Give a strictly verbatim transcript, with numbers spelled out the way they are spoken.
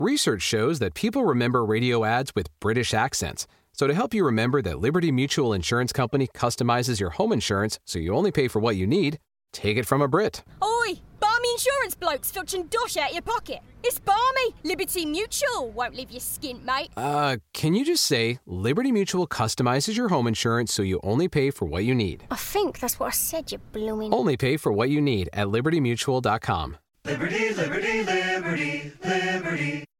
Research shows that people remember radio ads with British accents. So to help you remember that Liberty Mutual Insurance Company customizes your home insurance so you only pay for what you need, take it from a Brit. Oi, barmy insurance blokes filching dosh out your pocket. It's barmy. Liberty Mutual won't leave you skint, mate. Uh, can you just say Liberty Mutual customizes your home insurance so you only pay for what you need? I think that's what I said, you blooming... Only pay for what you need at liberty mutual dot com. Liberty, liberty, liberty, liberty.